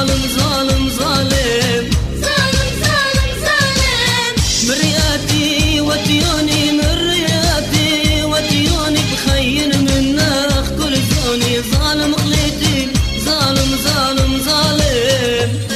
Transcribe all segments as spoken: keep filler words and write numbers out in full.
ظالم ظالم ظالم ظالم ظالم ظالم من رياتي وديوني من رياتي وديوني بخين من ناخ كل زوني ظالم خليتي ظالم ظالم ظالم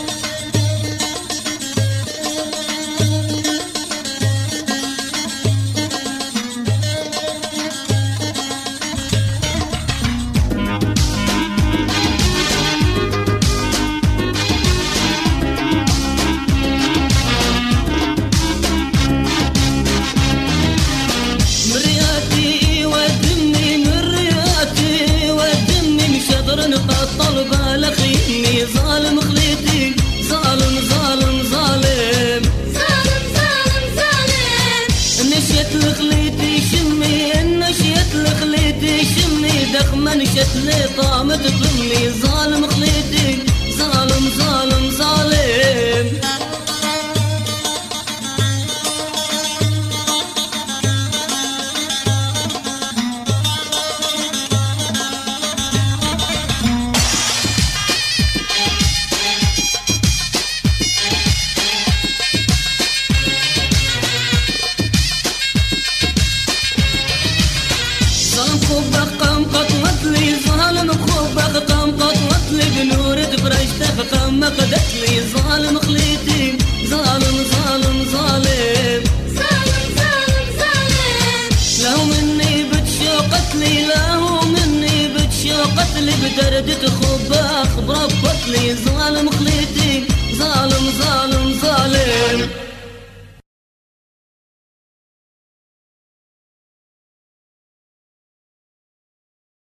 طلبة لخيني ظالم خليتي ظالم ظالم ظالم ظالم ظالم ظالم نشيت لخليتي شمي نشيت لخليتي شمي دخمة نشيت لي طامت ضمي ظالم خليتي ظالم ظالم ظالم خوبك قام قطوت لي ظالم خوبك قام قطوت لي بنور فرشتك قام قدت لي ظالم خليتي ظالم ظالم ظالم ظالم ظالم ظالم له مني بتشوقت لي له مني بتشوقت لي بدردة خوبك بربط لي ظالم خليتي